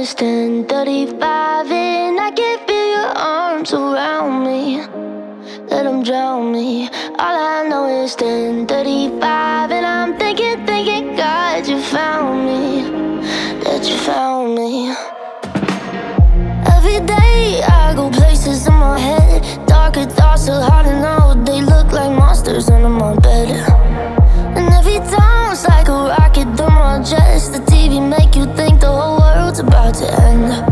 it's 10:35 and I can feel your arms around me. Let them drown me. All I know is 10:35 and I'm thinking, God, you found me. That you found me. Every day I go places in my head. Darker thoughts are hard to know. They look like monsters under my bed. And every time it's like a rocket through my chest. The TV make you think the whole world's about to end.